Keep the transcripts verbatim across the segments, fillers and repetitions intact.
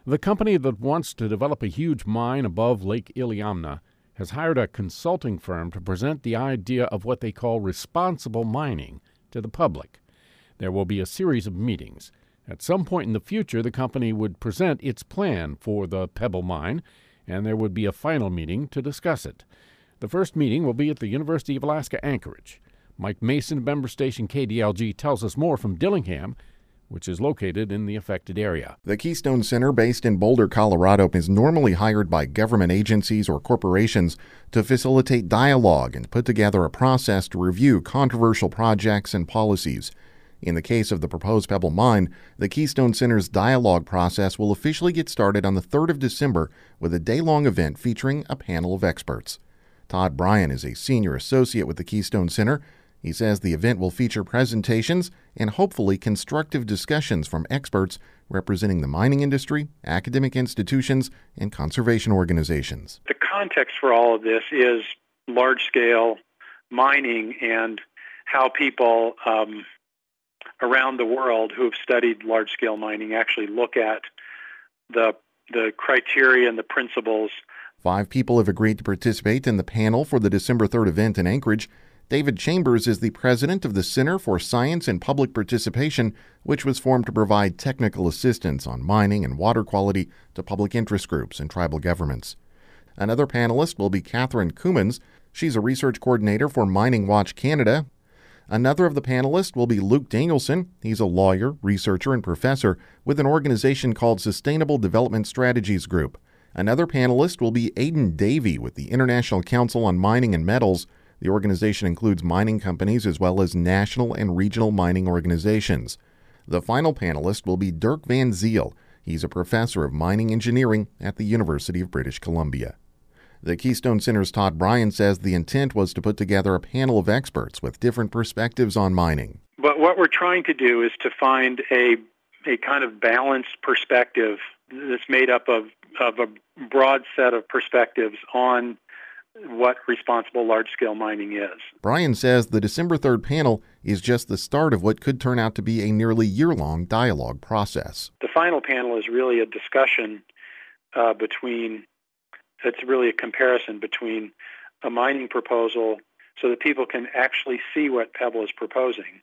The company that wants to develop a huge mine above Lake Iliamna has hired a consulting firm to present the idea of what they call responsible mining to the public. There will be a series of meetings. At some point in the future, the company would present its plan for the Pebble Mine, and there would be a final meeting to discuss it. The first meeting will be at the University of Alaska Anchorage. Mike Mason, member station K D L G, tells us more from Dillingham, which is located in the affected area. The Keystone Center, based in Boulder, Colorado, is normally hired by government agencies or corporations to facilitate dialogue and put together a process to review controversial projects and policies. In the case of the proposed Pebble Mine, the Keystone Center's dialogue process will officially get started on the third of December with a day-long event featuring a panel of experts. Todd Bryan is a senior associate with the Keystone Center. He says the event will feature presentations and hopefully constructive discussions from experts representing the mining industry, academic institutions, and conservation organizations. The context for all of this is large-scale mining and how people um, around the world who have studied large-scale mining actually look at the the criteria and the principles. Five people have agreed to participate in the panel for the December third event in Anchorage. David Chambers is the president of the Center for Science and Public Participation, which was formed to provide technical assistance on mining and water quality to public interest groups and tribal governments. Another panelist will be Catherine Coumans. She's a research coordinator for Mining Watch Canada. Another of the panelists will be Luke Danielson. He's a lawyer, researcher, and professor with an organization called Sustainable Development Strategies Group. Another panelist will be Aidan Davey with the International Council on Mining and Metals. The organization includes mining companies as well as national and regional mining organizations. The final panelist will be Dirk Van Ziel. He's a professor of mining engineering at the University of British Columbia. The Keystone Center's Todd Bryan says the intent was to put together a panel of experts with different perspectives on mining. But what we're trying to do is to find a a kind of balanced perspective that's made up of, of a broad set of perspectives on what responsible large-scale mining is. Bryan says the December third panel is just the start of what could turn out to be a nearly year-long dialogue process. The final panel is really a discussion uh, between, it's really a comparison between a mining proposal so that people can actually see what Pebble is proposing,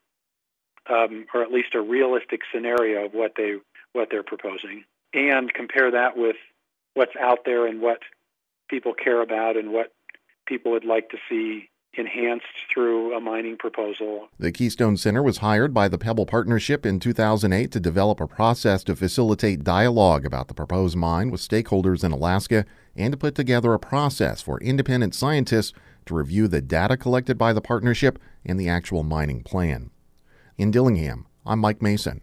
um, or at least a realistic scenario of what they what they're proposing, and compare that with what's out there and what people care about and what people would like to see enhanced through a mining proposal. The Keystone Center was hired by the Pebble Partnership in two thousand eight to develop a process to facilitate dialogue about the proposed mine with stakeholders in Alaska and to put together a process for independent scientists to review the data collected by the partnership and the actual mining plan. In Dillingham, I'm Mike Mason.